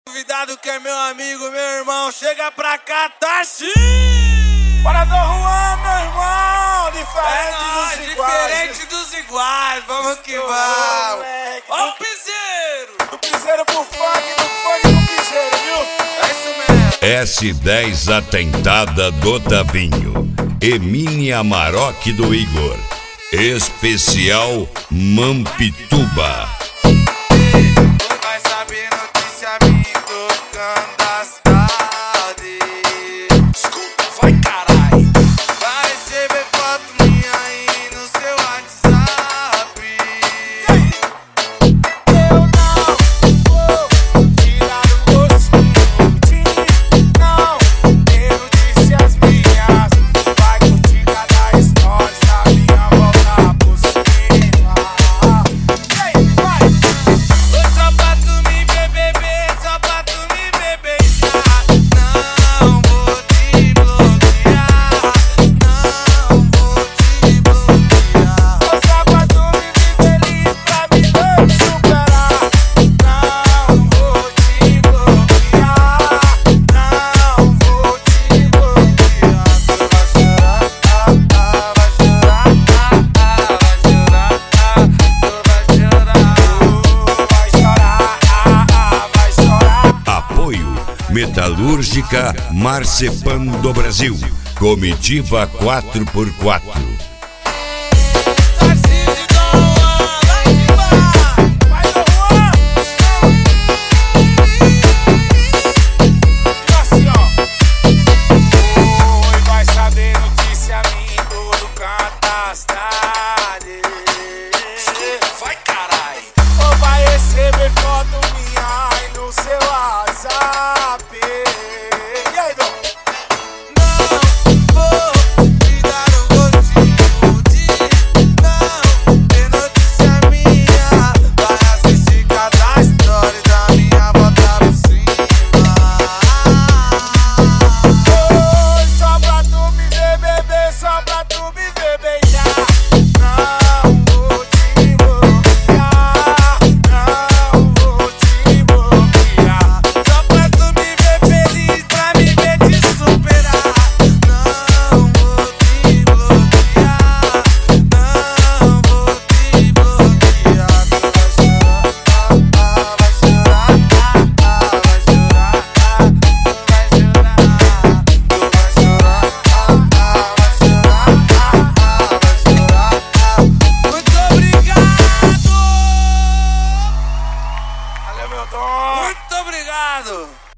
Convidado que é meu amigo, meu irmão, chega pra cá, tá sim! Para do Juan, meu irmão, diferente dos iguais, vamos que vamos! Ó o piseiro! Do piseiro pro funk, do funk pro piseiro, viu? É isso mesmo! S10 Atentada do Tavinho, Emília Amarok do Igor, especial Mampituba. Vai saber notícia minha tocando da cidade. Escuta, vai carai. Vai receber foto minha aí no seu WhatsApp. Eu não vou tirar o gostinho de não ter notícias minhas. Vai curtir cada história da minha volta por cima. E aí, vai! Só pra tu me beber, só pra tu me beijar. Não vou te bloquear. Não vou te bloquear. Só pra tu viver feliz, pra me ver me superar. Não vou te bloquear. Não vou te bloquear. Tu vai chorar, vai chorar, vai chorar, tu vai chorar. Vai chorar. Apoio Metalúrgica Marcepan do Brasil, Comitiva 4x4. Tarcísio e Dom Juan, lá de baixo. Vai do Juan. E assim, ó. Oi, vai saber notícia minha em todo canto da cidade. Vai carai. Ou vai receber foto minha aí no seu WhatsApp. E aí, Dom? Não vou te dar o gostinho de não ter notícia minha. Vai assistir cada história da minha volta por cima. Oi, só pra tu me ver beber, só pra tu me ver beijar. Não vou te bloquear. Não vou te bloquear. Só pra tu me ver feliz, pra me ver te superar. Não vou te bloquear. Não vou te bloquear. Tu vai chorar, vai chorar, vai chorar, tu vai chorar, vai chorar. Muito obrigado! Valeu, meu Dom. Muito obrigado!